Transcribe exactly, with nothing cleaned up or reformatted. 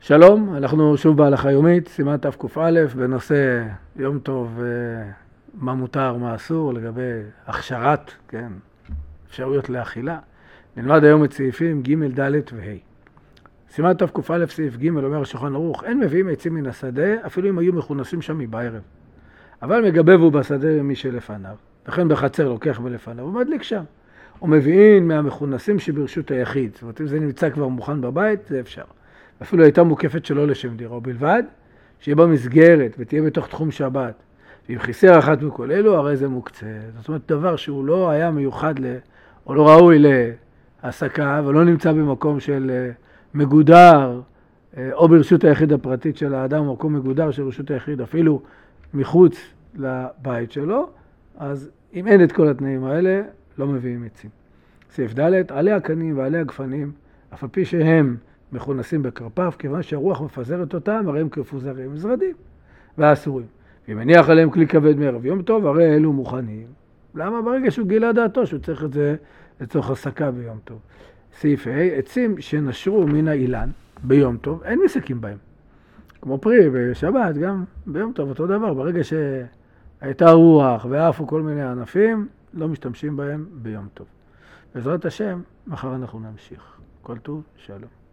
שלום, אנחנו שוב בהלכה יומית, סימן תק"א, בנושא יום טוב, מה מותר, מה אסור, לגבי הכשרת, כן, אפשרויות לאכילה. נלמד היום את סעיפים ג' ד' וה'. סימן תק"א סעיף ג' אומר השולחן ערוך, אין מביאים עצים מן השדה, אפילו אם היו מכונסים שם מבערב. אבל מגבב הוא בשדה מי שלפניו, לכן בחצר לוקח בלפניו, הוא מדליק שם. הוא מביאים מהמכונסים שברשות היחיד, זאת אומרת, אם זה נמצא כבר מוכן בבית, זה אפשר. אפילו הייתה מוקפת שלא לשם דירה, בלבד שיהיה בה מסגרת ותהיה בתוך תחום שבת. ואם חיסר אחת מכל אלו, הרי זה מוקצה. זאת אומרת, דבר שהוא לא היה מיוחד ל... או לא ראוי להעסקה, ולא נמצא במקום של מגודר, או ברשות היחיד הפרטית של האדם, או מקום מגודר של רשות היחיד, אפילו מחוץ לבית שלו, אז אם אין את כל התנאים האלה, לא מביאים עצים. סעיף ד' עלי הקנים ועלי הגפנים, אף על פי שהם מכונסים בקרפיו, כיוון שהרוח מפזרת אותם, הרי הם כמפוזרים מזרדים ואסורים. ואם מניח עליהם כלי כבד מערב יום טוב, הרי אלו מוכנים. למה? ברגע שהוא גילה דעתו, שהוא צריך את זה לצורך עסקה ביום טוב. סעיף ה' עצים שנשרו מן האילן ביום טוב, אין מסקים בהם. כמו פרי בשבת, גם ביום טוב אותו דבר. ברגע שהייתה רוח ואפו כל מיני ענפים, לא משתמשים בהם ביום טוב. בעזרת השם, מחר אנחנו נמשיך. כל טוב, שלום.